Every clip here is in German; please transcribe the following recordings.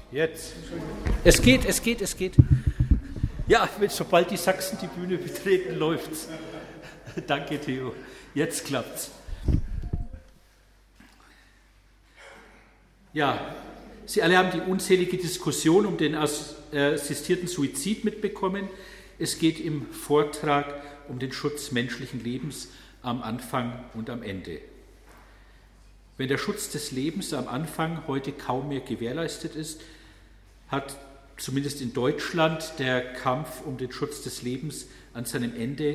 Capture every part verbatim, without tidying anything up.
Jetzt. Es geht, es geht, es geht. Ja, sobald die Sachsen die Bühne betreten, läuft's. Danke, Theo. Jetzt klappt's. Ja, Sie alle haben die unzählige Diskussion um den assistierten Suizid mitbekommen. Es geht im Vortrag um den Schutz menschlichen Lebens am Anfang und am Ende. Wenn der Schutz des Lebens am Anfang heute kaum mehr gewährleistet ist, hat zumindest in Deutschland der Kampf um den Schutz des Lebens an seinem Ende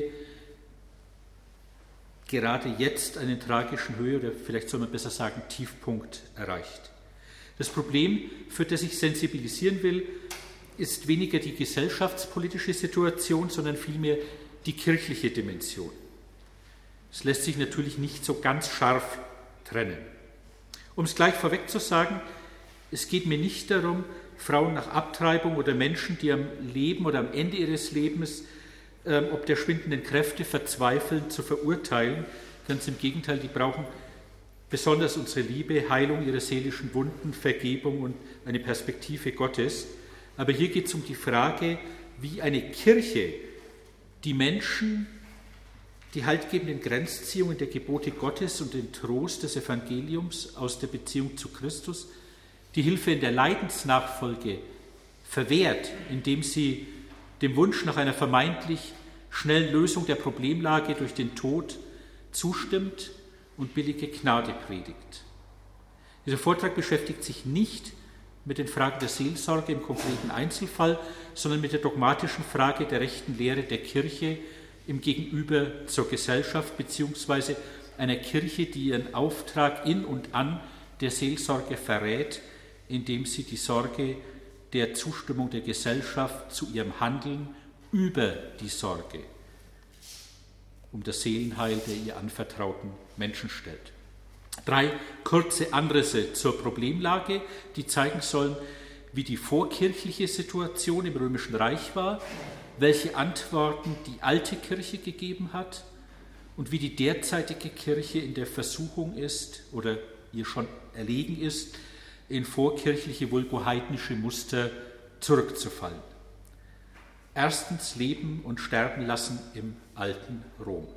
gerade jetzt einen tragischen Höhe oder vielleicht soll man besser sagen Tiefpunkt erreicht. Das Problem, für das ich sensibilisieren will, ist weniger die gesellschaftspolitische Situation, sondern vielmehr die kirchliche Dimension. Es lässt sich natürlich nicht so ganz scharf trennen. Um es gleich vorweg zu sagen, es geht mir nicht darum, Frauen nach Abtreibung oder Menschen, die am Leben oder am Ende ihres Lebens äh, ob der schwindenden Kräfte verzweifeln, zu verurteilen. Ganz im Gegenteil, die brauchen besonders unsere Liebe, Heilung ihrer seelischen Wunden, Vergebung und eine Perspektive Gottes. Aber hier geht es um die Frage, wie eine Kirche die Menschen die haltgebenden Grenzziehungen der Gebote Gottes und den Trost des Evangeliums aus der Beziehung zu Christus, die Hilfe in der Leidensnachfolge verwehrt, indem sie dem Wunsch nach einer vermeintlich schnellen Lösung der Problemlage durch den Tod zustimmt und billige Gnade predigt. Dieser Vortrag beschäftigt sich nicht mit den Fragen der Seelsorge im konkreten Einzelfall, sondern mit der dogmatischen Frage der rechten Lehre der Kirche im Gegenüber zur Gesellschaft beziehungsweise einer Kirche, die ihren Auftrag in und an der Seelsorge verrät, indem sie die Sorge der Zustimmung der Gesellschaft zu ihrem Handeln über die Sorge um das Seelenheil der ihr anvertrauten Menschen stellt. Drei kurze Anrisse zur Problemlage, die zeigen sollen, wie die vorkirchliche Situation im Römischen Reich war, welche Antworten die alte Kirche gegeben hat und wie die derzeitige Kirche in der Versuchung ist oder ihr schon erlegen ist, in vorkirchliche vulgo-heidnische Muster zurückzufallen. Erstens Leben und Sterben lassen im alten Rom.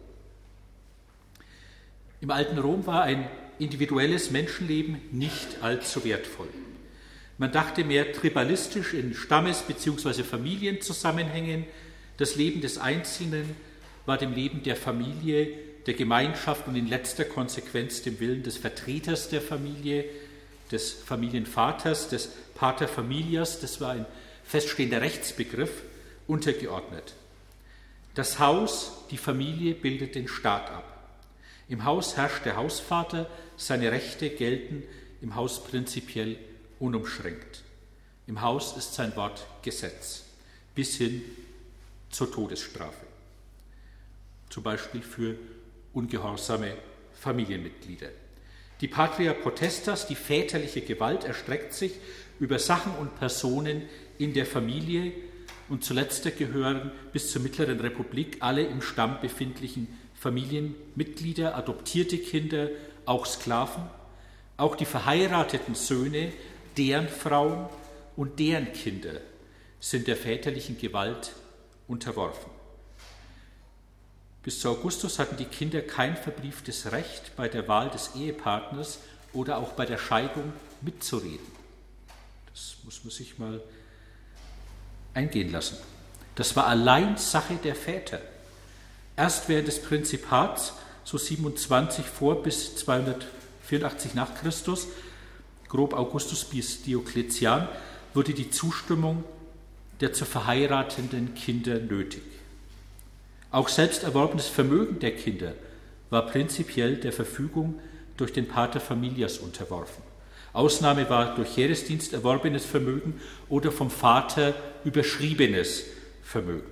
Im alten Rom war ein individuelles Menschenleben nicht allzu wertvoll. Man dachte mehr tribalistisch in Stammes- bzw. Familienzusammenhängen. Das Leben des Einzelnen war dem Leben der Familie, der Gemeinschaft und in letzter Konsequenz dem Willen des Vertreters der Familie, des Familienvaters, des Pater Familias, das war ein feststehender Rechtsbegriff, untergeordnet. Das Haus, die Familie bildet den Staat ab. Im Haus herrscht der Hausvater, seine Rechte gelten im Haus prinzipiell unumschränkt. Im Haus ist sein Wort Gesetz, bis hin zur Todesstrafe, zum Beispiel für ungehorsame Familienmitglieder. Die Patria Potestas, die väterliche Gewalt, erstreckt sich über Sachen und Personen in der Familie und zuletzt gehören bis zur Mittleren Republik alle im Stamm befindlichen Familienmitglieder, adoptierte Kinder, auch Sklaven, auch die verheirateten Söhne, deren Frauen und deren Kinder sind der väterlichen Gewalt unterworfen. Bis zu Augustus hatten die Kinder kein verbrieftes Recht, bei der Wahl des Ehepartners oder auch bei der Scheidung mitzureden. Das muss man sich mal eingehen lassen. Das war allein Sache der Väter. Erst während des Prinzipats, so siebenundzwanzig vor bis zweihundertvierundachtzig nach Christus, grob Augustus bis Diokletian, wurde die Zustimmung der zu verheiratenden Kinder nötig. Auch selbst erworbenes Vermögen der Kinder war prinzipiell der Verfügung durch den Pater Familias unterworfen. Ausnahme war durch Heeresdienst erworbenes Vermögen oder vom Vater überschriebenes Vermögen.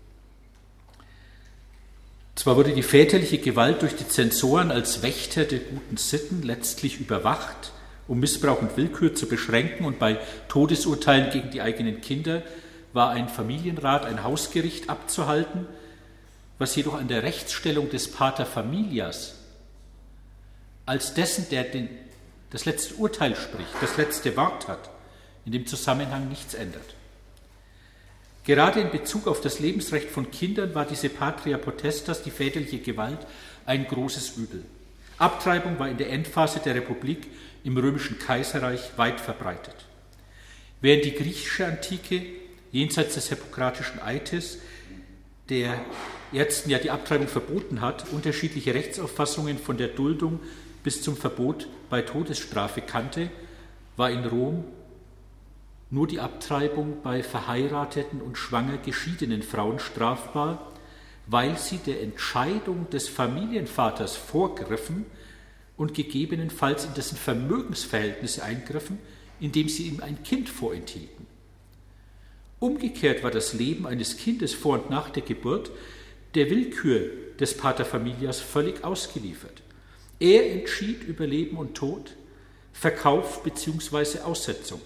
Zwar wurde die väterliche Gewalt durch die Zensoren als Wächter der guten Sitten letztlich überwacht, um Missbrauch und Willkür zu beschränken, und bei Todesurteilen gegen die eigenen Kinder war ein Familienrat, ein Hausgericht abzuhalten, was jedoch an der Rechtsstellung des Pater Familias als dessen, der den, das letzte Urteil spricht, das letzte Wort hat, in dem Zusammenhang nichts ändert. Gerade in Bezug auf das Lebensrecht von Kindern war diese Patria Potestas, die väterliche Gewalt, ein großes Übel. Abtreibung war in der Endphase der Republik im römischen Kaiserreich weit verbreitet. Während die griechische Antike jenseits des hippokratischen Eides, der Ärzten ja die Abtreibung verboten hat, unterschiedliche Rechtsauffassungen von der Duldung bis zum Verbot bei Todesstrafe kannte, war in Rom nur die Abtreibung bei verheirateten und schwanger geschiedenen Frauen strafbar, weil sie der Entscheidung des Familienvaters vorgriffen und gegebenenfalls in dessen Vermögensverhältnisse eingriffen, indem sie ihm ein Kind vorenthielten. Umgekehrt war das Leben eines Kindes vor und nach der Geburt der Willkür des Paterfamilias völlig ausgeliefert. Er entschied über Leben und Tod, Verkauf bzw. Aussetzung.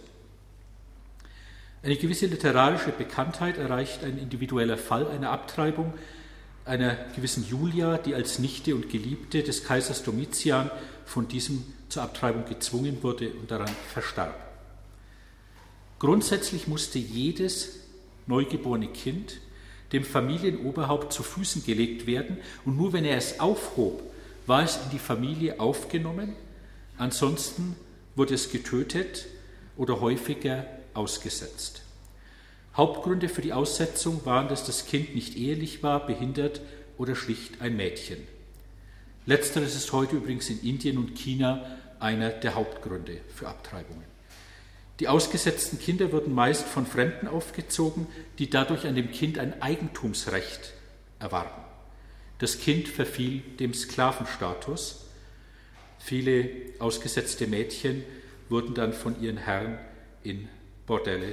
Eine gewisse literarische Bekanntheit erreicht ein individueller Fall einer Abtreibung einer gewissen Julia, die als Nichte und Geliebte des Kaisers Domitian von diesem zur Abtreibung gezwungen wurde und daran verstarb. Grundsätzlich musste jedes neugeborene Kind dem Familienoberhaupt zu Füßen gelegt werden und nur wenn er es aufhob, war es in die Familie aufgenommen, ansonsten wurde es getötet oder häufiger ausgesetzt. Hauptgründe für die Aussetzung waren, dass das Kind nicht ehelich war, behindert oder schlicht ein Mädchen. Letzteres ist heute übrigens in Indien und China einer der Hauptgründe für Abtreibungen. Die ausgesetzten Kinder wurden meist von Fremden aufgezogen, die dadurch an dem Kind ein Eigentumsrecht erwarben. Das Kind verfiel dem Sklavenstatus. Viele ausgesetzte Mädchen wurden dann von ihren Herren in Bordelle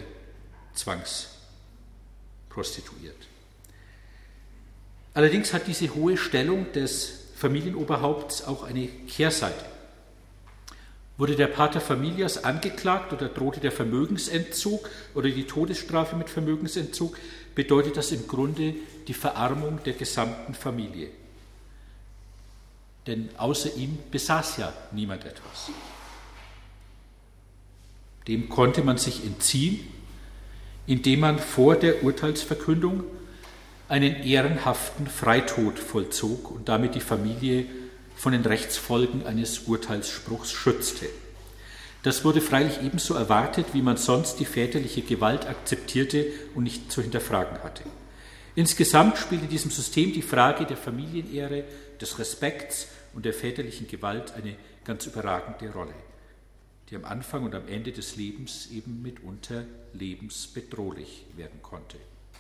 zwangsprostituiert. Allerdings hat diese hohe Stellung des Familienoberhaupts auch eine Kehrseite. Wurde der Pater Familias angeklagt oder drohte der Vermögensentzug oder die Todesstrafe mit Vermögensentzug, bedeutet das im Grunde die Verarmung der gesamten Familie. Denn außer ihm besaß ja niemand etwas. Dem konnte man sich entziehen, indem man vor der Urteilsverkündung einen ehrenhaften Freitod vollzog und damit die Familie von den Rechtsfolgen eines Urteilsspruchs schützte. Das wurde freilich ebenso erwartet, wie man sonst die väterliche Gewalt akzeptierte und nicht zu hinterfragen hatte. Insgesamt spielte diesem System die Frage der Familienehre, des Respekts und der väterlichen Gewalt eine ganz überragende Rolle, die am Anfang und am Ende des Lebens eben mitunter lebensbedrohlich werden konnte.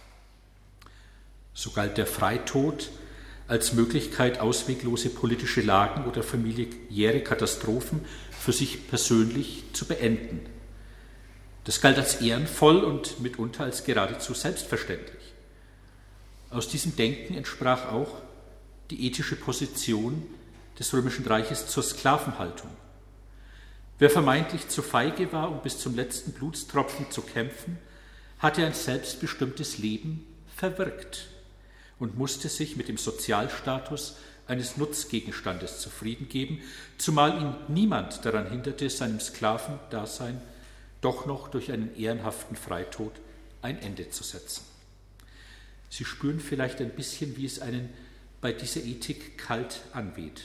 So galt der Freitod als Möglichkeit, ausweglose politische Lagen oder familiäre Katastrophen für sich persönlich zu beenden. Das galt als ehrenvoll und mitunter als geradezu selbstverständlich. Aus diesem Denken entsprach auch die ethische Position des Römischen Reiches zur Sklavenhaltung. Wer vermeintlich zu feige war, um bis zum letzten Blutstropfen zu kämpfen, hatte ein selbstbestimmtes Leben verwirkt und musste sich mit dem Sozialstatus eines Nutzgegenstandes zufrieden geben, zumal ihn niemand daran hinderte, seinem Sklavendasein doch noch durch einen ehrenhaften Freitod ein Ende zu setzen. Sie spüren vielleicht ein bisschen, wie es einen bei dieser Ethik kalt anweht.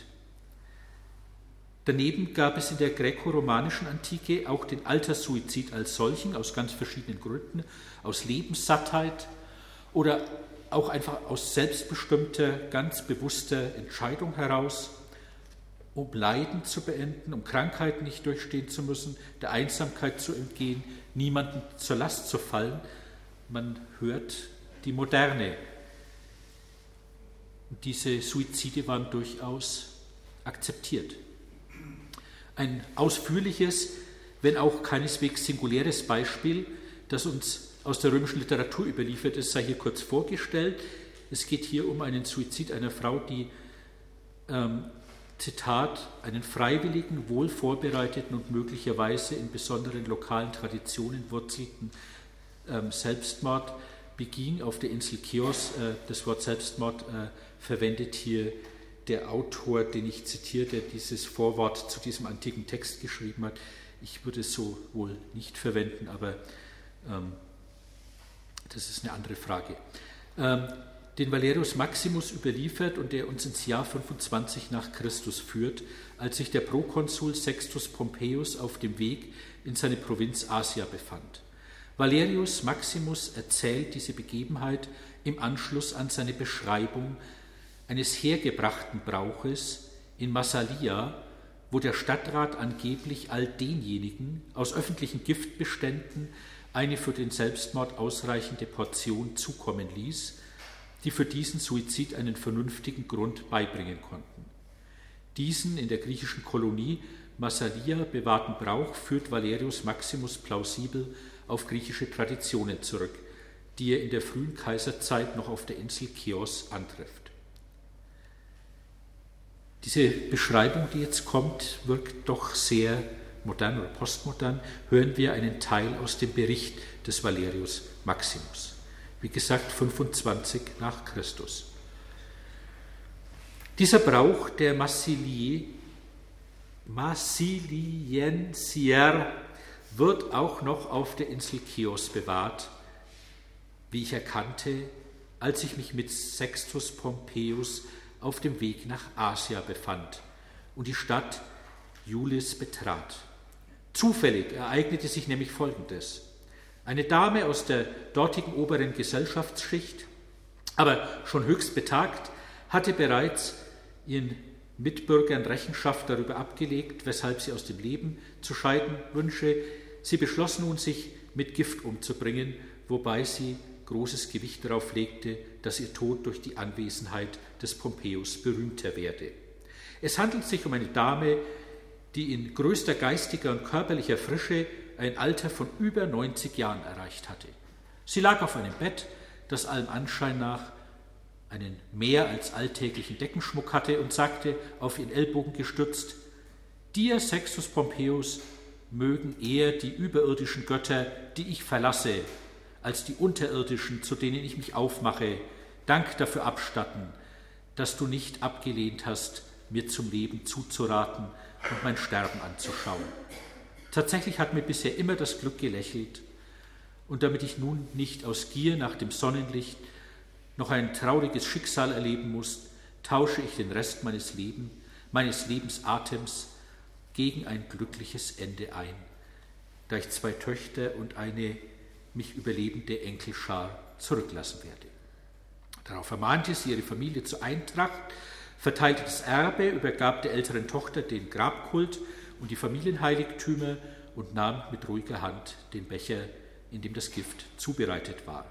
Daneben gab es in der gräkoromanischen Antike auch den Alterssuizid als solchen, aus ganz verschiedenen Gründen, aus Lebenssattheit oder auch einfach aus selbstbestimmter, ganz bewusster Entscheidung heraus, um Leiden zu beenden, um Krankheiten nicht durchstehen zu müssen, der Einsamkeit zu entgehen, niemandem zur Last zu fallen. Man hört die Moderne. Und diese Suizide waren durchaus akzeptiert. Ein ausführliches, wenn auch keineswegs singuläres Beispiel, das uns aus der römischen Literatur überliefert ist, sei hier kurz vorgestellt. Es geht hier um einen Suizid einer Frau, die, ähm, Zitat, einen freiwilligen, wohl vorbereiteten und möglicherweise in besonderen lokalen Traditionen wurzelten ähm, Selbstmord beging auf der Insel Chios. Äh, das Wort Selbstmord äh, verwendet hier der Autor, den ich zitiere, der dieses Vorwort zu diesem antiken Text geschrieben hat, Ich würde es so wohl nicht verwenden, aber ähm, das ist eine andere Frage. Ähm, den Valerius Maximus überliefert und der uns ins Jahr fünfundzwanzig nach Christus führt, als sich der Prokonsul Sextus Pompeius auf dem Weg in seine Provinz Asia befand. Valerius Maximus erzählt diese Begebenheit im Anschluss an seine Beschreibung eines hergebrachten Brauches in Massalia, wo der Stadtrat angeblich all denjenigen aus öffentlichen Giftbeständen eine für den Selbstmord ausreichende Portion zukommen ließ, die für diesen Suizid einen vernünftigen Grund beibringen konnten. Diesen in der griechischen Kolonie Massalia bewahrten Brauch führt Valerius Maximus plausibel auf griechische Traditionen zurück, die er in der frühen Kaiserzeit noch auf der Insel Chios antrifft. Diese Beschreibung, die jetzt kommt, wirkt doch sehr modern oder postmodern. Hören wir einen Teil aus dem Bericht des Valerius Maximus. Wie gesagt, fünfundzwanzig nach Christus. Dieser Brauch der Massili, Massiliensier wird auch noch auf der Insel Chios bewahrt, wie ich erkannte, als ich mich mit Sextus Pompeius auf dem Weg nach Asia befand und die Stadt Iulis betrat. Zufällig ereignete sich nämlich Folgendes. Eine Dame aus der dortigen oberen Gesellschaftsschicht, aber schon höchst betagt, hatte bereits ihren Mitbürgern Rechenschaft darüber abgelegt, weshalb sie aus dem Leben zu scheiden wünsche. Sie beschloss nun, sich mit Gift umzubringen, wobei sie großes Gewicht darauf legte, dass ihr Tod durch die Anwesenheit des Pompeius berühmter werde. Es handelt sich um eine Dame, die in größter geistiger und körperlicher Frische ein Alter von über neunzig Jahren erreicht hatte. Sie lag auf einem Bett, das allem Anschein nach einen mehr als alltäglichen Deckenschmuck hatte und sagte, auf ihren Ellbogen gestützt: Dir, Sextus Pompeius, mögen eher die überirdischen Götter, die ich verlasse, als die unterirdischen, zu denen ich mich aufmache, Dank dafür abstatten, dass du nicht abgelehnt hast, mir zum Leben zuzuraten und mein Sterben anzuschauen. Tatsächlich hat mir bisher immer das Glück gelächelt, und damit ich nun nicht aus Gier nach dem Sonnenlicht noch ein trauriges Schicksal erleben muss, tausche ich den Rest meines Lebens, meines Lebensatems gegen ein glückliches Ende ein, da ich zwei Töchter und eine mich überlebende Enkelschar zurücklassen werde. Darauf ermahnte sie ihre Familie zur Eintracht, verteilte das Erbe, übergab der älteren Tochter den Grabkult und die Familienheiligtümer und nahm mit ruhiger Hand den Becher, in dem das Gift zubereitet war.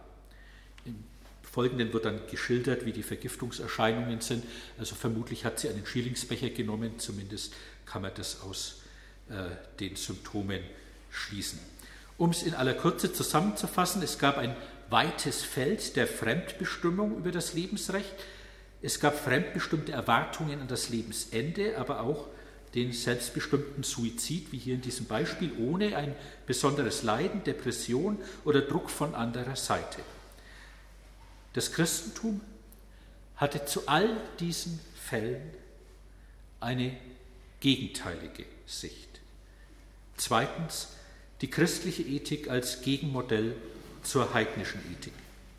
Im Folgenden wird dann geschildert, wie die Vergiftungserscheinungen sind. Also vermutlich hat sie einen Schierlingsbecher genommen, zumindest kann man das aus äh, den Symptomen schließen. Um es in aller Kürze zusammenzufassen, es gab ein weites Feld der Fremdbestimmung über das Lebensrecht. Es gab fremdbestimmte Erwartungen an das Lebensende, aber auch den selbstbestimmten Suizid, wie hier in diesem Beispiel, ohne ein besonderes Leiden, Depression oder Druck von anderer Seite. Das Christentum hatte zu all diesen Fällen eine gegenteilige Sicht. Zweitens, die christliche Ethik als Gegenmodell zur heidnischen Ethik.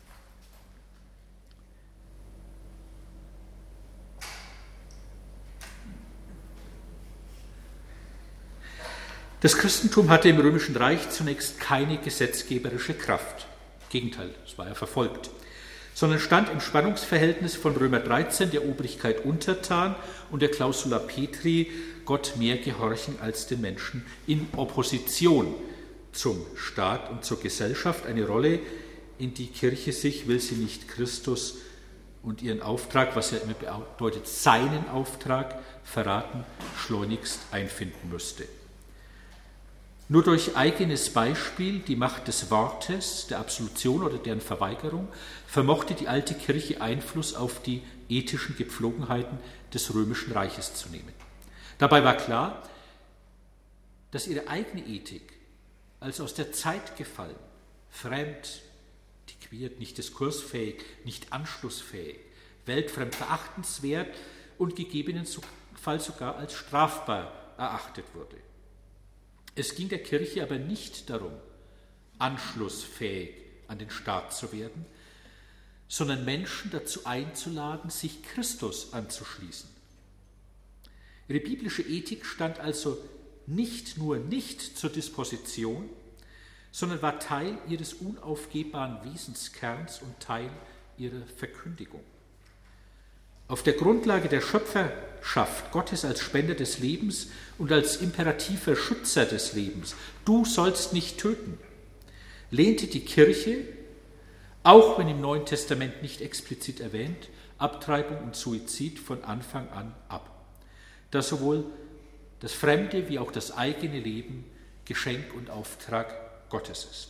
Das Christentum hatte im Römischen Reich zunächst keine gesetzgeberische Kraft. Im Gegenteil, es war ja verfolgt. Sondern stand im Spannungsverhältnis von Römer dreizehn, der Obrigkeit untertan, und der Clausula Petri, Gott mehr gehorchen als den Menschen, in Opposition zum Staat und zur Gesellschaft, eine Rolle, in die Kirche sich, will sie nicht Christus und ihren Auftrag, was ja immer bedeutet, seinen Auftrag verraten, schleunigst einfinden müsste. Nur durch eigenes Beispiel, die Macht des Wortes, der Absolution oder deren Verweigerung, vermochte die alte Kirche Einfluss auf die ethischen Gepflogenheiten des Römischen Reiches zu nehmen. Dabei war klar, dass ihre eigene Ethik als aus der Zeit gefallen, fremd, antiquiert, nicht diskursfähig, nicht anschlussfähig, weltfremd, verachtenswert und gegebenenfalls sogar als strafbar erachtet wurde. Es ging der Kirche aber nicht darum, anschlussfähig an den Staat zu werden, sondern Menschen dazu einzuladen, sich Christus anzuschließen. Ihre biblische Ethik stand also nicht nur nicht zur Disposition, sondern war Teil ihres unaufgebbaren Wesenskerns und Teil ihrer Verkündigung. Auf der Grundlage der Schöpferschaft Gottes als Spender des Lebens und als imperativer Schützer des Lebens, du sollst nicht töten, lehnte die Kirche, auch wenn im Neuen Testament nicht explizit erwähnt, Abtreibung und Suizid von Anfang an ab, da sowohl das fremde wie auch das eigene Leben Geschenk und Auftrag Gottes ist.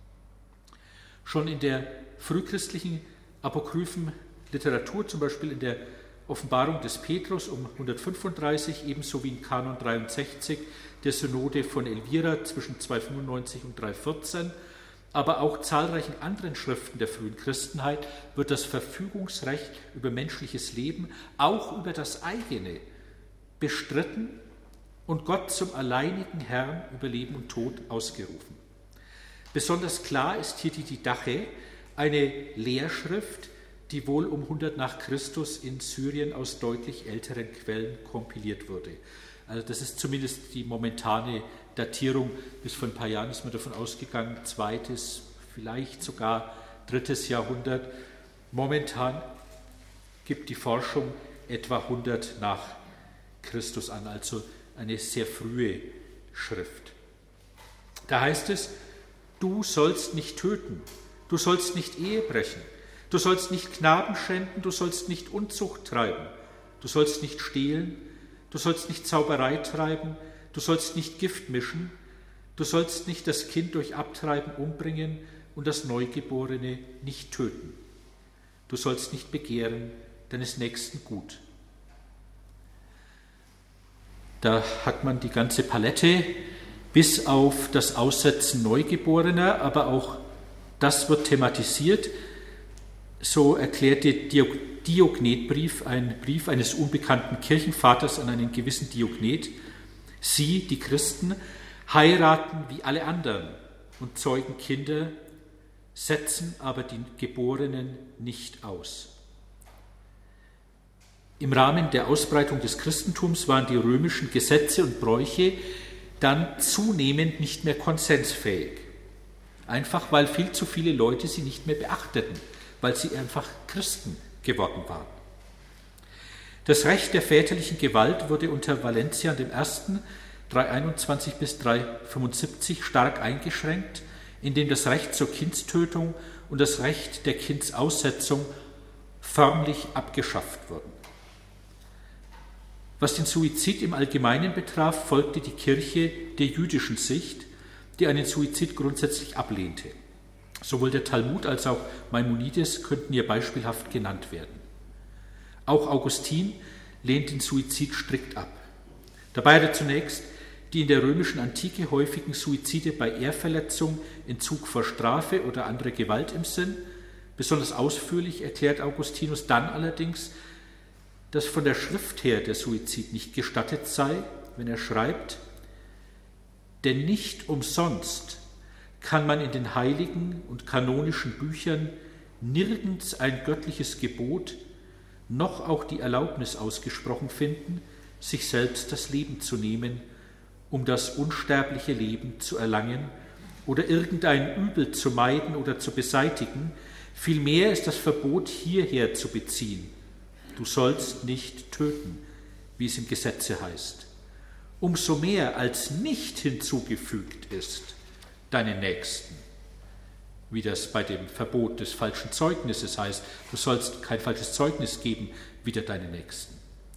Schon in der frühchristlichen apokryphen Literatur, zum Beispiel in der Offenbarung des Petrus um hundertfünfunddreißig, ebenso wie in Kanon dreiundsechzig der Synode von Elvira zwischen zweihundertfünfundneunzig und dreihundertvierzehn, aber auch zahlreichen anderen Schriften der frühen Christenheit wird das Verfügungsrecht über menschliches Leben, auch über das eigene, bestritten und Gott zum alleinigen Herrn über Leben und Tod ausgerufen. Besonders klar ist hier die Didache, eine Lehrschrift, die wohl um hundert nach Christus in Syrien aus deutlich älteren Quellen kompiliert wurde. Also das ist zumindest die momentane Datierung. Bis vor ein paar Jahren ist man davon ausgegangen, zweites, vielleicht sogar drittes Jahrhundert. Momentan gibt die Forschung etwa hundert nach Christus an, also eine sehr frühe Schrift. Da heißt es, du sollst nicht töten, du sollst nicht Ehe brechen, du sollst nicht Knaben schänden, du sollst nicht Unzucht treiben, du sollst nicht stehlen, du sollst nicht Zauberei treiben, du sollst nicht Gift mischen, du sollst nicht das Kind durch Abtreiben umbringen und das Neugeborene nicht töten. Du sollst nicht begehren deines Nächsten Gut. Da hat man die ganze Palette bis auf das Aussetzen Neugeborener, aber auch das wird thematisiert. So erklärt der Diognetbrief, ein Brief eines unbekannten Kirchenvaters an einen gewissen Diognet, sie, die Christen, heiraten wie alle anderen und zeugen Kinder, setzen aber die Geborenen nicht aus. Im Rahmen der Ausbreitung des Christentums waren die römischen Gesetze und Bräuche dann zunehmend nicht mehr konsensfähig. Einfach weil viel zu viele Leute sie nicht mehr beachteten, weil sie einfach Christen geworden waren. Das Recht der väterlichen Gewalt wurde unter Valentian I. dreihunderteinundzwanzig bis dreihundertfünfundsiebzig stark eingeschränkt, indem das Recht zur Kindstötung und das Recht der Kindsaussetzung förmlich abgeschafft wurden. Was den Suizid im Allgemeinen betraf, folgte die Kirche der jüdischen Sicht, die einen Suizid grundsätzlich ablehnte. Sowohl der Talmud als auch Maimonides könnten hier beispielhaft genannt werden. Auch Augustin lehnt den Suizid strikt ab. Dabei hat er zunächst die in der römischen Antike häufigen Suizide bei Ehrverletzung, Entzug vor Strafe oder andere Gewalt im Sinn. Besonders ausführlich erklärt Augustinus dann allerdings, dass von der Schrift her der Suizid nicht gestattet sei, wenn er schreibt, denn nicht umsonst kann man in den heiligen und kanonischen Büchern nirgends ein göttliches Gebot, noch auch die Erlaubnis ausgesprochen finden, sich selbst das Leben zu nehmen, um das unsterbliche Leben zu erlangen oder irgendein Übel zu meiden oder zu beseitigen. Vielmehr ist das Verbot hierher zu beziehen. Du sollst nicht töten, wie es im Gesetze heißt. Umso mehr als nicht hinzugefügt ist, deinen Nächsten, wie das bei dem Verbot des falschen Zeugnisses heißt. Du sollst kein falsches Zeugnis geben, wider deinen Nächsten.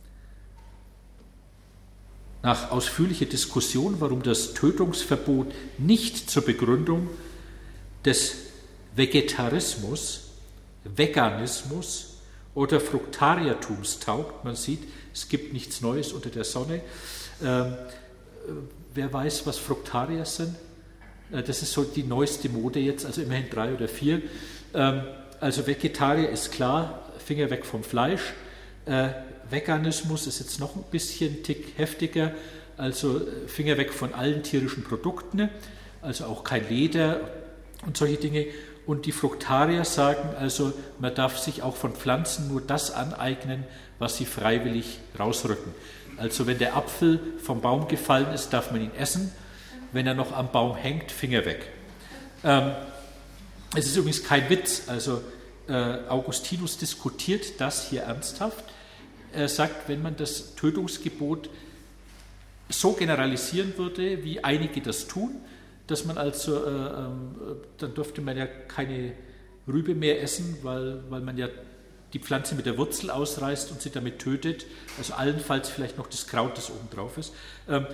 Nach ausführlicher Diskussion, warum das Tötungsverbot nicht zur Begründung des Vegetarismus, Veganismus oder Fruktariertums taugt, man sieht, es gibt nichts Neues unter der Sonne. Ähm, wer weiß, was Fruktarier sind? Äh, das ist so die neueste Mode jetzt, also immerhin drei oder vier. Ähm, also Vegetarier ist klar, Finger weg vom Fleisch. Äh, Veganismus ist jetzt noch ein bisschen Tick heftiger, also Finger weg von allen tierischen Produkten, also auch kein Leder und solche Dinge. Und die Fruktarier sagen also, man darf sich auch von Pflanzen nur das aneignen, was sie freiwillig rausrücken. Also wenn der Apfel vom Baum gefallen ist, darf man ihn essen. Wenn er noch am Baum hängt, Finger weg. Ähm, es ist übrigens kein Witz. Also äh, Augustinus diskutiert das hier ernsthaft. Er sagt, wenn man das Tötungsgebot so generalisieren würde, wie einige das tun, dass man also, äh, äh, dann dürfte man ja keine Rübe mehr essen, weil, weil man ja die Pflanze mit der Wurzel ausreißt und sie damit tötet, also allenfalls vielleicht noch das Kraut, das oben drauf ist. Ähm,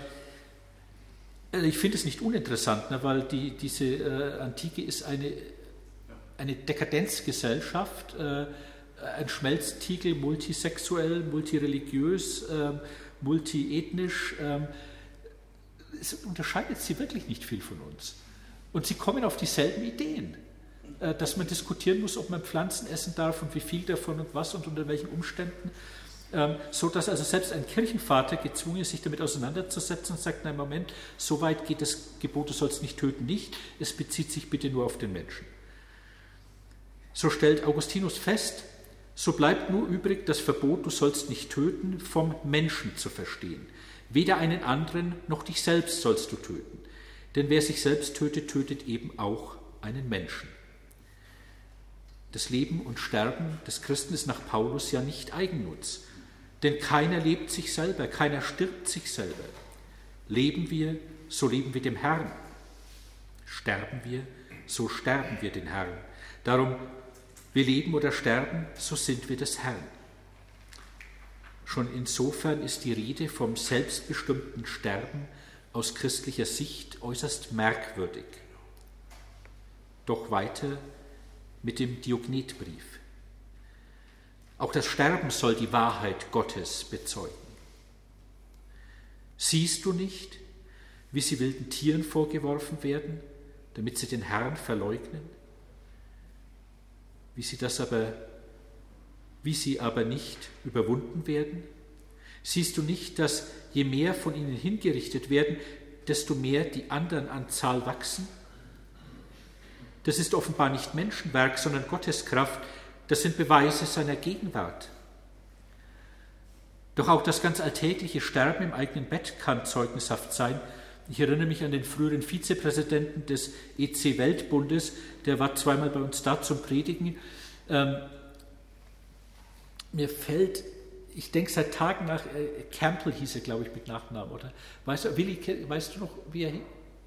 ich finde es nicht uninteressant, ne, weil die, diese äh, Antike ist eine, eine Dekadenzgesellschaft, äh, ein Schmelztiegel, multisexuell, multireligiös, äh, multiethnisch. Äh, es unterscheidet sie wirklich nicht viel von uns. Und sie kommen auf dieselben Ideen, äh, dass man diskutieren muss, ob man Pflanzen essen darf und wie viel davon und was und unter welchen Umständen. Ähm, so dass also selbst ein Kirchenvater gezwungen ist, sich damit auseinanderzusetzen und sagt, nein, Moment, so weit geht das Gebot, du sollst nicht töten, nicht. Es bezieht sich bitte nur auf den Menschen. So stellt Augustinus fest, so bleibt nur übrig, das Verbot, du sollst nicht töten, vom Menschen zu verstehen. Weder einen anderen noch dich selbst sollst du töten. Denn wer sich selbst tötet, tötet eben auch einen Menschen. Das Leben und Sterben des Christen ist nach Paulus ja nicht Eigennutz. Denn keiner lebt sich selber, keiner stirbt sich selber. Leben wir, so leben wir dem Herrn. Sterben wir, so sterben wir den Herrn. Darum, wir leben oder sterben, so sind wir des Herrn. Schon insofern ist die Rede vom selbstbestimmten Sterben aus christlicher Sicht äußerst merkwürdig. Doch weiter mit dem Diognetbrief. Auch das Sterben soll die Wahrheit Gottes bezeugen. Siehst du nicht, wie sie wilden Tieren vorgeworfen werden, damit sie den Herrn verleugnen? Wie sie das aber, wie sie aber nicht überwunden werden? Siehst du nicht, dass je mehr von ihnen hingerichtet werden, desto mehr die anderen an Zahl wachsen? Das ist offenbar nicht Menschenwerk, sondern Gottes Kraft. Das sind Beweise seiner Gegenwart. Doch auch das ganz alltägliche Sterben im eigenen Bett kann zeugnishaft sein. Ich erinnere mich an den früheren Vizepräsidenten des E C Weltbundes, der war zweimal bei uns da zum Predigen. Ähm, mir fällt, ich denke seit Tagen nach, äh, Campbell hieß er, glaube ich, mit Nachnamen, oder? Weißt du, Willi, weißt du noch, wie er hieß?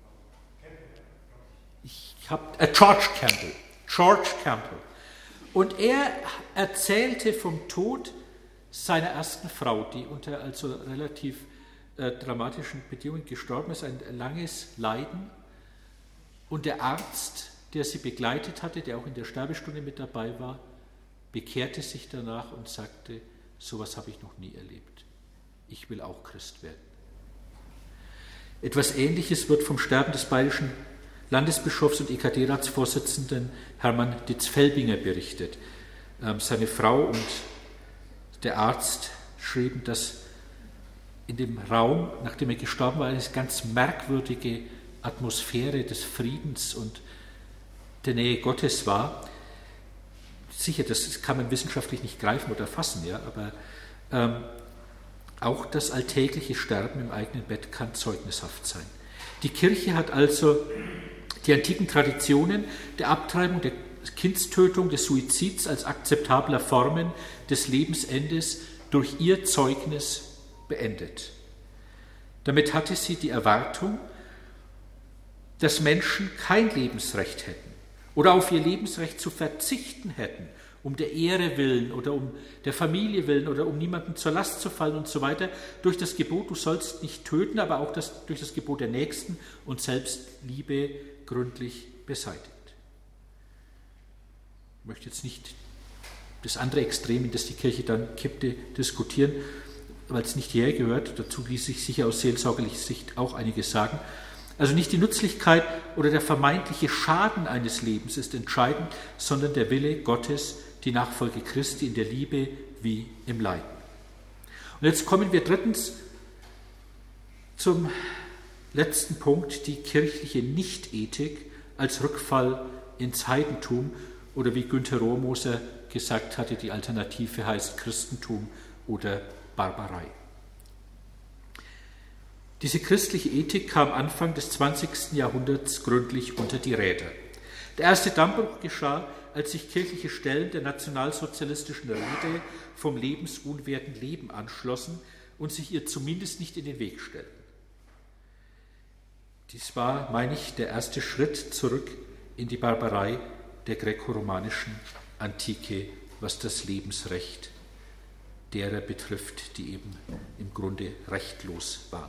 Ich habe, äh, George Campbell, George Campbell. Und er erzählte vom Tod seiner ersten Frau, die unter also relativ äh, dramatischen Bedingungen gestorben ist, ein langes Leiden. Und der Arzt, der sie begleitet hatte, der auch in der Sterbestunde mit dabei war, bekehrte sich danach und sagte, sowas habe ich noch nie erlebt. Ich will auch Christ werden. Etwas Ähnliches wird vom Sterben des bayerischen Landesbischofs und E K D-Ratsvorsitzenden Hermann Dietz-Felbinger berichtet. Ähm, seine Frau und der Arzt schrieben, dass in dem Raum, nachdem er gestorben war, eine ganz merkwürdige Atmosphäre des Friedens und der Nähe Gottes war. Sicher, das kann man wissenschaftlich nicht greifen oder fassen, ja, aber ähm, auch das alltägliche Sterben im eigenen Bett kann zeugnishaft sein. Die Kirche hat also die antiken Traditionen der Abtreibung, der Kindstötung, des Suizids als akzeptabler Formen des Lebensendes durch ihr Zeugnis beendet. Damit hatte sie die Erwartung, dass Menschen kein Lebensrecht hätten oder auf ihr Lebensrecht zu verzichten hätten, um der Ehre willen oder um der Familie willen oder um niemandem zur Last zu fallen und so weiter, durch das Gebot, du sollst nicht töten, aber auch das, durch das Gebot der Nächsten und Selbstliebe gründlich beseitigt. Ich möchte jetzt nicht das andere Extrem, in das die Kirche dann kippte, diskutieren, weil es nicht hierher gehört. Dazu ließ sich sicher aus seelsorgerlicher Sicht auch einiges sagen. Also nicht die Nützlichkeit oder der vermeintliche Schaden eines Lebens ist entscheidend, sondern der Wille Gottes, die Nachfolge Christi in der Liebe wie im Leiden. Und jetzt kommen wir drittens Zum letzten Punkt, die kirchliche Nichtethik als Rückfall ins Heidentum oder wie Günter Rohrmoser gesagt hatte, die Alternative heißt Christentum oder Barbarei. Diese christliche Ethik kam Anfang des zwanzigsten Jahrhunderts gründlich unter die Räder. Der erste Dammbruch geschah, als sich kirchliche Stellen der nationalsozialistischen Rede vom lebensunwerten Leben anschlossen und sich ihr zumindest nicht in den Weg stellten. Dies war, meine ich, der erste Schritt zurück in die Barbarei der gräkoromanischen Antike, was das Lebensrecht derer betrifft, die eben im Grunde rechtlos waren.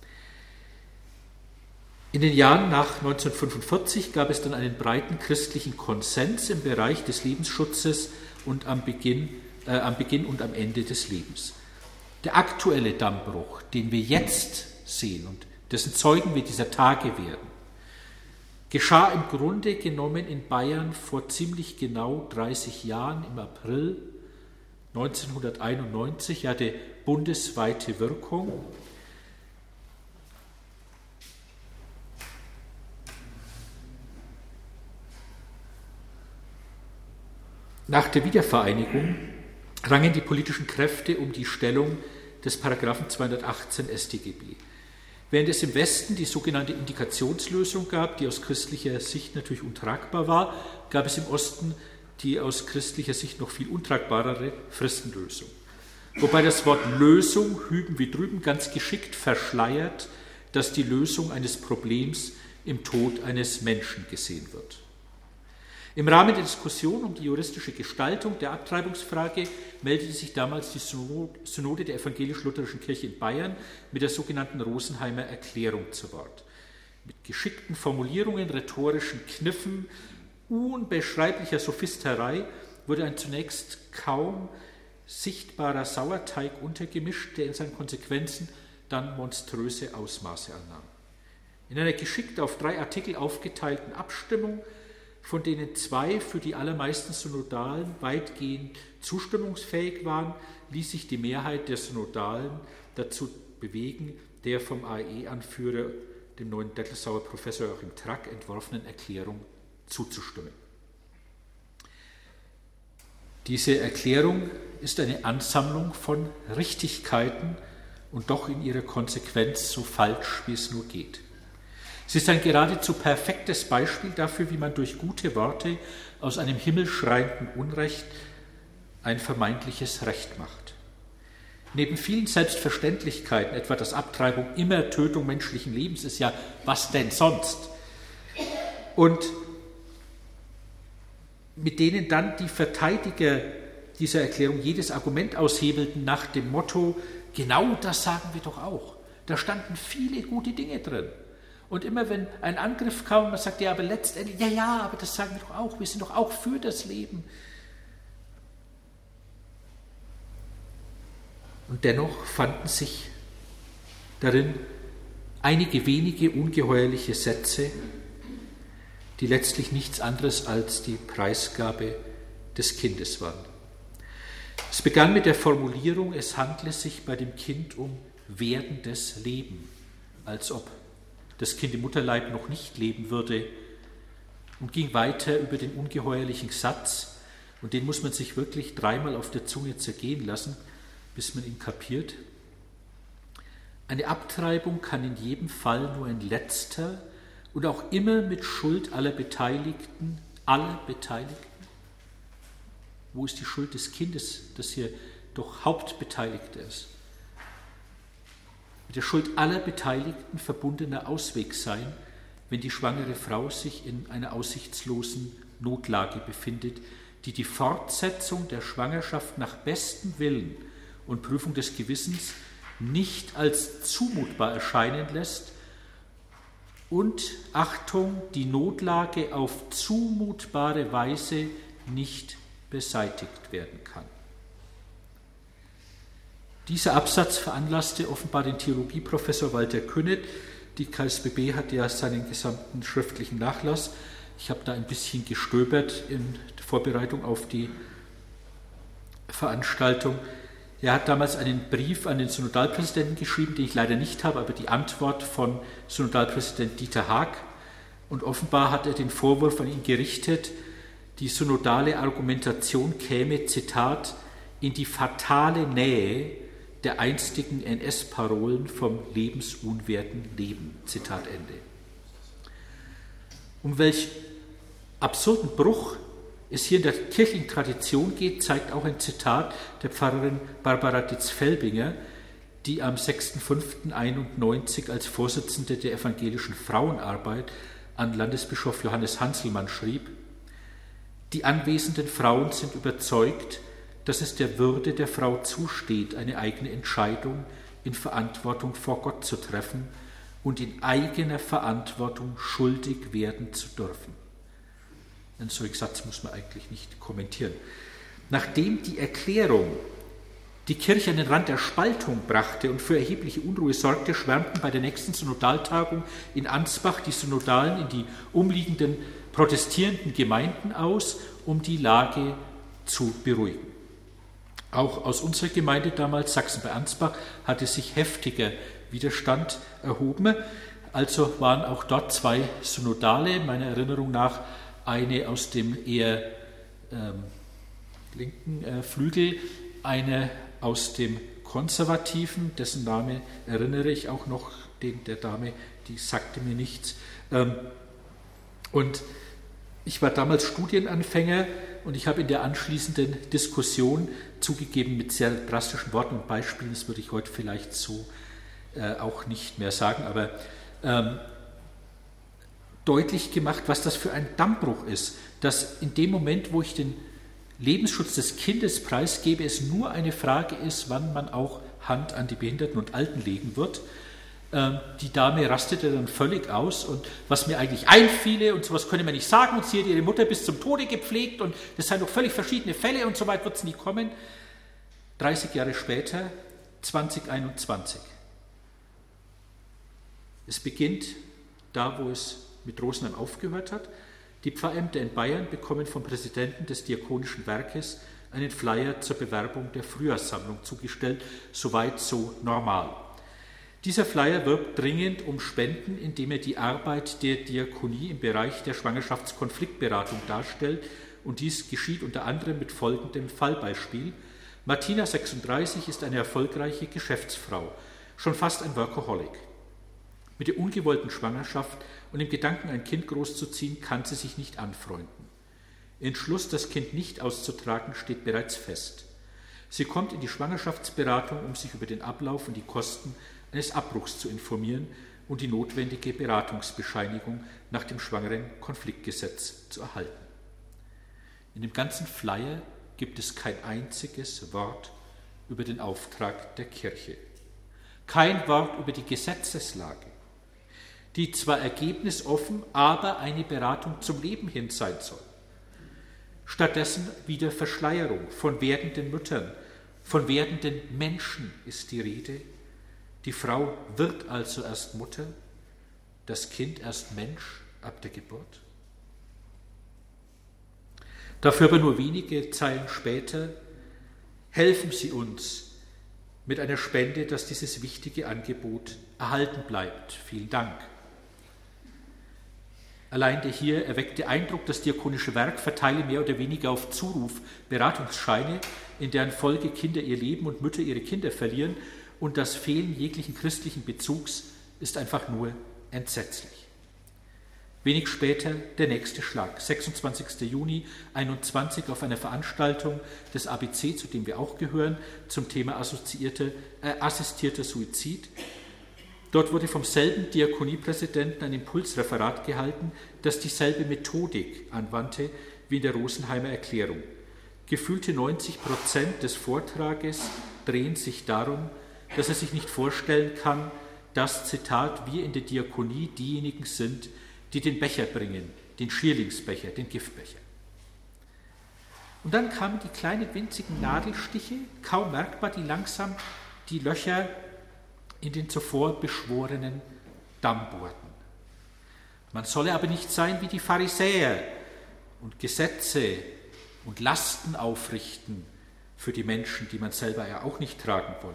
In den Jahren nach neunzehnhundertfünfundvierzig gab es dann einen breiten christlichen Konsens im Bereich des Lebensschutzes und am Beginn, äh, am Beginn und am Ende des Lebens. Der aktuelle Dammbruch, den wir jetzt sehen und dessen Zeugen wir dieser Tage werden, geschah im Grunde genommen in Bayern vor ziemlich genau dreißig Jahren im April neunzehnhunderteinundneunzig, hatte bundesweite Wirkung. Nach der Wiedervereinigung rangen die politischen Kräfte um die Stellung des Paragraphen zweihundertachtzehn S t G B. Während es im Westen die sogenannte Indikationslösung gab, die aus christlicher Sicht natürlich untragbar war, gab es im Osten die aus christlicher Sicht noch viel untragbarere Fristenlösung. Wobei das Wort Lösung hüben wie drüben ganz geschickt verschleiert, dass die Lösung eines Problems im Tod eines Menschen gesehen wird. Im Rahmen der Diskussion um die juristische Gestaltung der Abtreibungsfrage meldete sich damals die Synode der evangelisch-lutherischen Kirche in Bayern mit der sogenannten Rosenheimer Erklärung zu Wort. Mit geschickten Formulierungen, rhetorischen Kniffen, unbeschreiblicher Sophisterei wurde ein zunächst kaum sichtbarer Sauerteig untergemischt, der in seinen Konsequenzen dann monströse Ausmaße annahm. In einer geschickt auf drei Artikel aufgeteilten Abstimmung, von denen zwei für die allermeisten Synodalen weitgehend zustimmungsfähig waren, ließ sich die Mehrheit der Synodalen dazu bewegen, der vom A E E-Anführer, dem neuen Dettelsauer Professor Joachim Track, entworfenen Erklärung zuzustimmen. Diese Erklärung ist eine Ansammlung von Richtigkeiten und doch in ihrer Konsequenz so falsch, wie es nur geht. Es ist ein geradezu perfektes Beispiel dafür, wie man durch gute Worte aus einem himmelschreienden Unrecht ein vermeintliches Recht macht. Neben vielen Selbstverständlichkeiten, etwa dass Abtreibung immer Tötung menschlichen Lebens ist, ja, was denn sonst? Und mit denen dann die Verteidiger dieser Erklärung jedes Argument aushebelten nach dem Motto, genau das sagen wir doch auch. Da standen viele gute Dinge drin. Und immer wenn ein Angriff kam und man sagt, ja, aber letztendlich, ja, ja, aber das sagen wir doch auch, wir sind doch auch für das Leben. Und dennoch fanden sich darin einige wenige ungeheuerliche Sätze, die letztlich nichts anderes als die Preisgabe des Kindes waren. Es begann mit der Formulierung, es handle sich bei dem Kind um werdendes Leben, als ob das Kind im Mutterleib noch nicht leben würde, und ging weiter über den ungeheuerlichen Satz, und den muss man sich wirklich dreimal auf der Zunge zergehen lassen, bis man ihn kapiert. Eine Abtreibung kann in jedem Fall nur ein letzter und auch immer mit Schuld aller Beteiligten, aller Beteiligten. Wo ist die Schuld des Kindes, das hier doch Hauptbeteiligter ist? Mit der Schuld aller Beteiligten verbundener Ausweg sein, wenn die schwangere Frau sich in einer aussichtslosen Notlage befindet, die die Fortsetzung der Schwangerschaft nach bestem Willen und Prüfung des Gewissens nicht als zumutbar erscheinen lässt und, Achtung, die Notlage auf zumutbare Weise nicht beseitigt werden kann. Dieser Absatz veranlasste offenbar den Theologieprofessor Walter Künneth. Die K S B B hat ja seinen gesamten schriftlichen Nachlass. Ich habe da ein bisschen gestöbert in der Vorbereitung auf die Veranstaltung. Er hat damals einen Brief an den Synodalpräsidenten geschrieben, den ich leider nicht habe, aber die Antwort von Synodalpräsident Dieter Haag. Und offenbar hat er den Vorwurf an ihn gerichtet, die synodale Argumentation käme, Zitat, in die fatale Nähe der einstigen N S-Parolen vom lebensunwerten Leben, Zitat Ende. Um welch absurden Bruch es hier in der kirchlichen Tradition geht, zeigt auch ein Zitat der Pfarrerin Barbara Ditz-Felbinger, die am sechster fünfter einundneunzig als Vorsitzende der evangelischen Frauenarbeit an Landesbischof Johannes Hanselmann schrieb: Die anwesenden Frauen sind überzeugt, dass es der Würde der Frau zusteht, eine eigene Entscheidung in Verantwortung vor Gott zu treffen und in eigener Verantwortung schuldig werden zu dürfen. Einen solchen Satz muss man eigentlich nicht kommentieren. Nachdem die Erklärung die Kirche an den Rand der Spaltung brachte und für erhebliche Unruhe sorgte, schwärmten bei der nächsten Synodaltagung in Ansbach die Synodalen in die umliegenden protestierenden Gemeinden aus, um die Lage zu beruhigen. Auch aus unserer Gemeinde damals, Sachsen bei Ansbach, hatte sich heftiger Widerstand erhoben. Also waren auch dort zwei Synodale, meiner Erinnerung nach eine aus dem eher ähm, linken äh, Flügel, eine aus dem konservativen, dessen Name erinnere ich auch noch, den der Dame, die sagte mir nichts. Ähm, und ich war damals Studienanfänger und ich habe in der anschließenden Diskussion, zugegeben mit sehr drastischen Worten und Beispielen, das würde ich heute vielleicht so äh, auch nicht mehr sagen, aber ähm, deutlich gemacht, was das für ein Dammbruch ist, dass in dem Moment, wo ich den Lebensschutz des Kindes preisgebe, es nur eine Frage ist, wann man auch Hand an die Behinderten und Alten legen wird. Ähm, die Dame rastete dann völlig aus und was mir eigentlich einfiele und sowas könne man nicht sagen und sie hat ihre Mutter bis zum Tode gepflegt und das seien doch völlig verschiedene Fälle und so weit wird es nie kommen. dreißig Jahre später, zwanzig einundzwanzig. Es beginnt da, wo es mit Rosenheim aufgehört hat. Die Pfarrämter in Bayern bekommen vom Präsidenten des Diakonischen Werkes einen Flyer zur Bewerbung der Frühjahrssammlung zugestellt, soweit so normal. Dieser Flyer wirbt dringend um Spenden, indem er die Arbeit der Diakonie im Bereich der Schwangerschaftskonfliktberatung darstellt und dies geschieht unter anderem mit folgendem Fallbeispiel. Martina, sechsunddreißig, ist eine erfolgreiche Geschäftsfrau, schon fast ein Workaholic. Mit der ungewollten Schwangerschaft und dem Gedanken, ein Kind großzuziehen, kann sie sich nicht anfreunden. Entschluss, das Kind nicht auszutragen, steht bereits fest. Sie kommt in die Schwangerschaftsberatung, um sich über den Ablauf und die Kosten eines Abbruchs zu informieren und die notwendige Beratungsbescheinigung nach dem Schwangerenkonfliktgesetz zu erhalten. In dem ganzen Flyer gibt es kein einziges Wort über den Auftrag der Kirche. Kein Wort über die Gesetzeslage, die zwar ergebnisoffen, aber eine Beratung zum Leben hin sein soll. Stattdessen wieder Verschleierung von werdenden Müttern, von werdenden Menschen ist die Rede. Die Frau wird also erst Mutter, das Kind erst Mensch ab der Geburt. Dafür aber nur wenige Zeilen später: Helfen Sie uns mit einer Spende, dass dieses wichtige Angebot erhalten bleibt. Vielen Dank. Allein der hier erweckte Eindruck, das Diakonische Werk verteile mehr oder weniger auf Zuruf Beratungsscheine, in deren Folge Kinder ihr Leben und Mütter ihre Kinder verlieren, und das Fehlen jeglichen christlichen Bezugs ist einfach nur entsetzlich. Wenig später der nächste Schlag, sechsundzwanzigster Juni einundzwanzig, auf einer Veranstaltung des A B C, zu dem wir auch gehören, zum Thema assoziierte, äh, assistierter Suizid. Dort wurde vom selben Diakoniepräsidenten ein Impulsreferat gehalten, das dieselbe Methodik anwandte wie in der Rosenheimer Erklärung. Gefühlte neunzig Prozent des Vortrages drehen sich darum, dass er sich nicht vorstellen kann, dass, Zitat, wir in der Diakonie diejenigen sind, die den Becher bringen, den Schierlingsbecher, den Giftbecher. Und dann kamen die kleinen winzigen Nadelstiche, kaum merkbar, die langsam die Löcher in den zuvor beschworenen Damm bohrten. Man solle aber nicht sein wie die Pharisäer und Gesetze und Lasten aufrichten für die Menschen, die man selber ja auch nicht tragen wolle.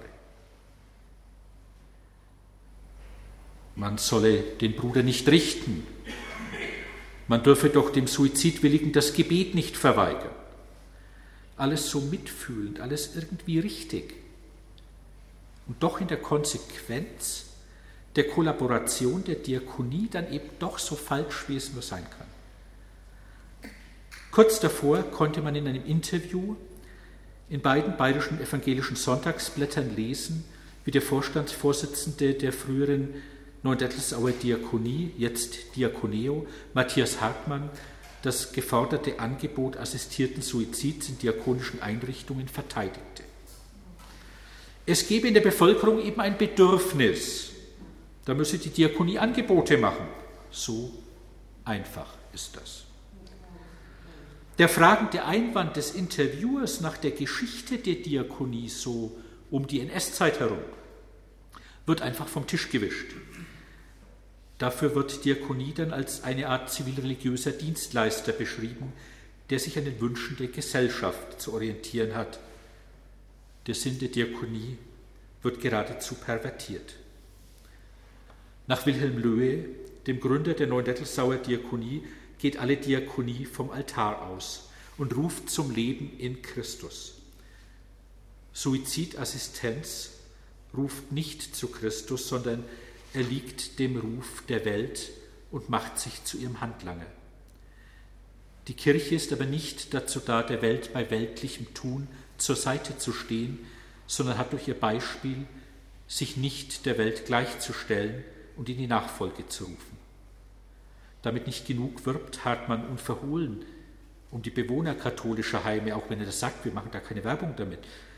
Man solle den Bruder nicht richten. Man dürfe doch dem Suizidwilligen das Gebet nicht verweigern. Alles so mitfühlend, alles irgendwie richtig. Und doch in der Konsequenz der Kollaboration der Diakonie dann eben doch so falsch, wie es nur sein kann. Kurz davor konnte man in einem Interview in beiden bayerischen evangelischen Sonntagsblättern lesen, wie der Vorstandsvorsitzende der früheren Neuendettelsauer Diakonie, jetzt Diakoneo, Matthias Hartmann, das geforderte Angebot assistierten Suizids in diakonischen Einrichtungen verteidigte. Es gebe in der Bevölkerung eben ein Bedürfnis, da müsse die Diakonie Angebote machen. So einfach ist das. Der fragende Einwand des Interviewers nach der Geschichte der Diakonie so um die N S-Zeit herum wird einfach vom Tisch gewischt. Dafür wird Diakonie dann als eine Art zivilreligiöser Dienstleister beschrieben, der sich an den Wünschen der Gesellschaft zu orientieren hat. Der Sinn der Diakonie wird geradezu pervertiert. Nach Wilhelm Löhe, dem Gründer der Neuendettelsauer Diakonie, geht alle Diakonie vom Altar aus und ruft zum Leben in Christus. Suizidassistenz ruft nicht zu Christus, sondern erliegt dem Ruf der Welt und macht sich zu ihrem Handlanger. Die Kirche ist aber nicht dazu da, der Welt bei weltlichem Tun zur Seite zu stehen, sondern hat durch ihr Beispiel, sich nicht der Welt gleichzustellen und in die Nachfolge zu rufen. Damit nicht genug wirbt Hartmann unverhohlen um die Bewohner katholischer Heime, auch wenn er das sagt, wir machen da keine Werbung damit.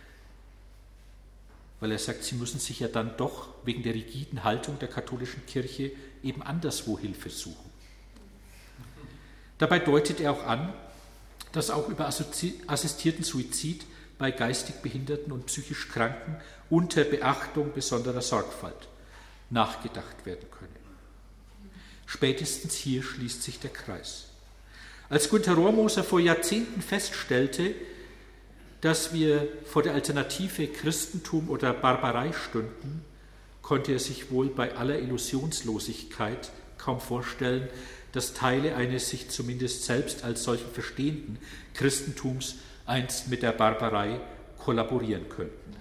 Weil er sagt, sie müssen sich ja dann doch wegen der rigiden Haltung der katholischen Kirche eben anderswo Hilfe suchen. Dabei deutet er auch an, dass auch über assistierten Suizid bei geistig Behinderten und psychisch Kranken unter Beachtung besonderer Sorgfalt nachgedacht werden könne. Spätestens hier schließt sich der Kreis. Als Günter Rohrmoser vor Jahrzehnten feststellte, dass wir vor der Alternative Christentum oder Barbarei stünden, konnte er sich wohl bei aller Illusionslosigkeit kaum vorstellen, dass Teile eines sich zumindest selbst als solchen verstehenden Christentums einst mit der Barbarei kollaborieren könnten.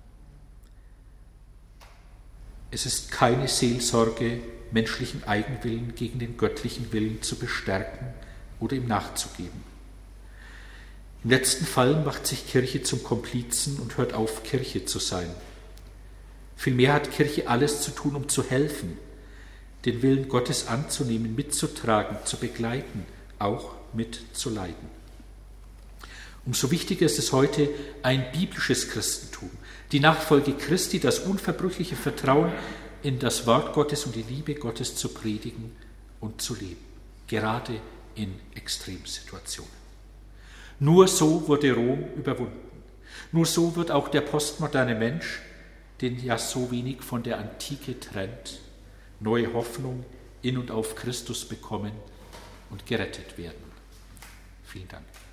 Es ist keine Seelsorge, menschlichen Eigenwillen gegen den göttlichen Willen zu bestärken oder ihm nachzugeben. Im letzten Fall macht sich Kirche zum Komplizen und hört auf, Kirche zu sein. Vielmehr hat Kirche alles zu tun, um zu helfen, den Willen Gottes anzunehmen, mitzutragen, zu begleiten, auch mitzuleiden. Umso wichtiger ist es heute, ein biblisches Christentum, die Nachfolge Christi, das unverbrüchliche Vertrauen in das Wort Gottes und die Liebe Gottes zu predigen und zu leben, gerade in Extremsituationen. Nur so wurde Rom überwunden. Nur so wird auch der postmoderne Mensch, den ja so wenig von der Antike trennt, neue Hoffnung in und auf Christus bekommen und gerettet werden. Vielen Dank.